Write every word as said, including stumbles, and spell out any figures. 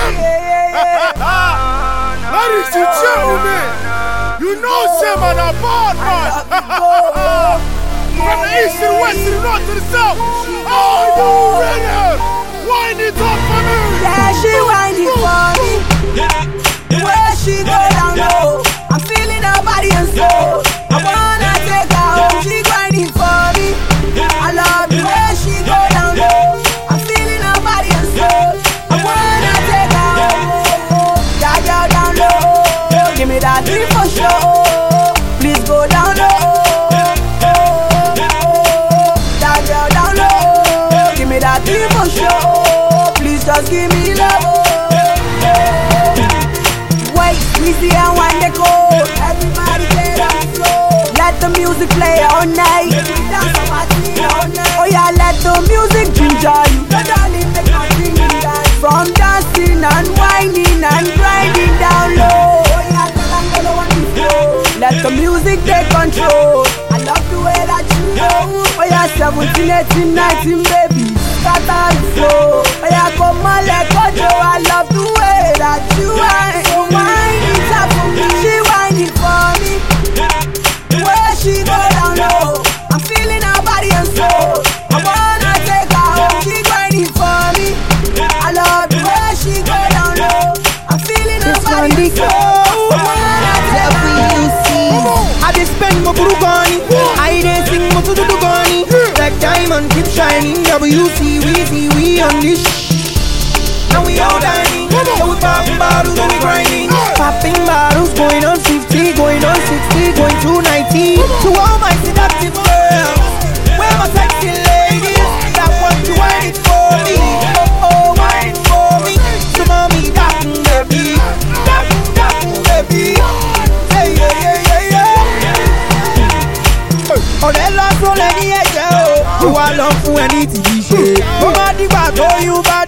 Ladies and gentlemen, you know Sam and a bad man. From the east to the west to the north to the south. Are you ready? Wind it up for me. Yeah, she wind it for me. The way she go down low, I'm feeling her body and soul. I wanna take her home. She grinding for me. I love the way she go down low. I'm feeling her body and soul. I wanna take her home. That girl down low, give me that three for sure. Please go down low. That girl down low, give me that three for sure. Please just give me love. Wait, we see and one they go. Everybody play on the floor. Let the music play all night. Dance a party all night. Oh yeah, let the music ginger you. The darling make my singing dance. From dancing and whining and grinding down low. Oh yeah, tell them go on the floor. Let the music take control. I love the way that you know. Oh yeah, seventeen, eighteen, nineteen, baby. Scatter the flow. Oh yeah, come on, let go, Joe. I love the way that you whine. So whine it up for me. She whine it for me. The way she go down low, I'm feeling her body and soul. I wanna take her home. She whine it for me. I love the way she go down low. I'm feeling her body and soul. I wanna take her home. I just spend my Burugani. I didn't sing my Tudugani. Like diamond keep shining. W C, we see, we on this. And we all dining. So we popping bottles and we grinding. Popping bottles, going on fifty, going on sixty, going to ninety. To all my seductive girls, where my sexy ladies that want to wine it for me. Oh, oh, wine it for me. So mommy, that baby, that, that baby. Hey, yeah, yeah, yeah, yeah. Ọ̀rẹ́ lọ́sùn lẹ́ni ẹ̀jẹ̀ o, ìwà lọ fún ẹni tí kì í ṣe. Ó má dìgbà tó yún bá